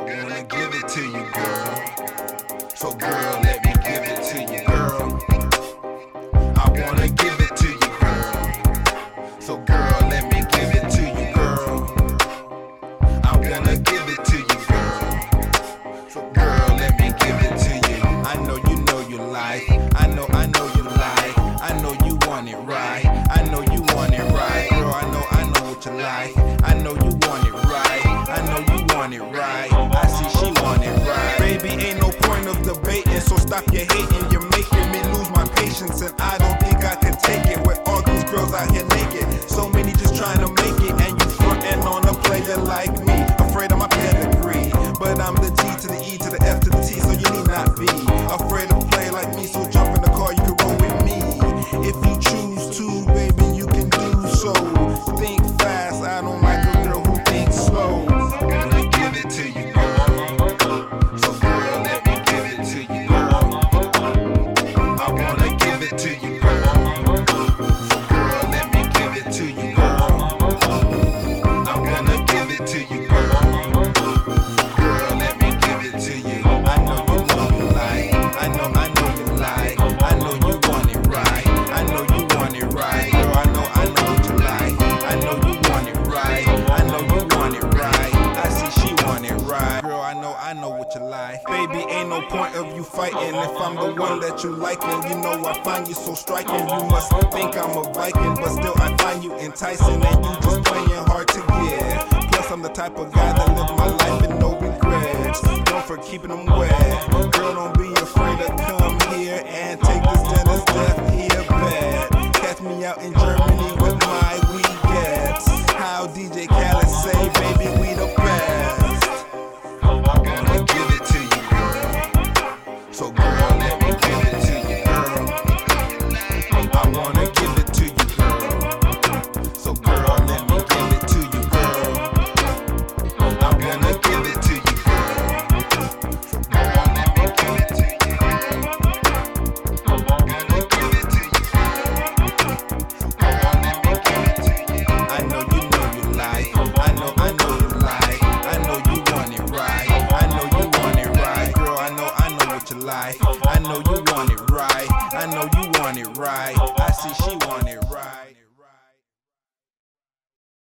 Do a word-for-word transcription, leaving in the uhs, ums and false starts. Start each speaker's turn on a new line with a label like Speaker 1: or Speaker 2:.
Speaker 1: wanna give it to you, girl. So girl, let me give it to you, girl. I wanna give it to you, girl. So girl, let me give it to you, girl. I wanna give it to you, girl. So girl, let me give it to you. I know you know you like. I know, I know you like. I know you want it right. I know you want it right, girl. I know, I know what you like. I know you want it right. I know you want it right. I see she want it right. Baby, ain't no point of debating, so stop your hating. You're making me lose my patience, and I don't think I can take it with all these girls out here naked. So many just trying to make it, and you frontin' on a player like me. Afraid of my pedigree, but I'm the T to the E to the F to the T, so you need not be afraid to play like me. So jump in the car, you can roll with me. If you choose to, baby, you can do so. Think fast, I don't like a girl who thinks slow. I'm gonna give it to you, girl. So girl, let me give it to you, girl. I wanna give it to you, girl. So girl, let me give it to you, girl. I'm gonna give it to you, girl. Girl, let me give it to you. I know you know you like. I know, I know you like. I know you want it right. I know you want it right. Girl, I know, I know what you like. I know you want it right. I know you want it right. I see she want it right. Girl, I know, I know what you like. Baby, ain't no point of you fighting if I'm the one that you liking. You know I find you so striking. You must think I'm a Viking, but still I find you enticing, and you just playing hard to get. Plus I'm the type of guy that live my life with no regrets. Known for keeping them wet. Girl, don't be afraid to come here and take this dentist death here bad. Catch me out in Germany with my weed gets. How D J Khaled say, baby, we the best. I wanna give it to you, girl. So girl, let me give it to you, girl. I wanna give it to you, girl. So girl, let me give it to you, girl. I wanna give it to you, girl. So girl, let me give it to you, girl. I wanna give it to you, girl. So girl, let me give it to you. I know you know you like. I know, I know you like. I know you want it right. I know you want it right. Girl, I know, I know what you like. I know you want it right. I know you want it right. I see she want it right.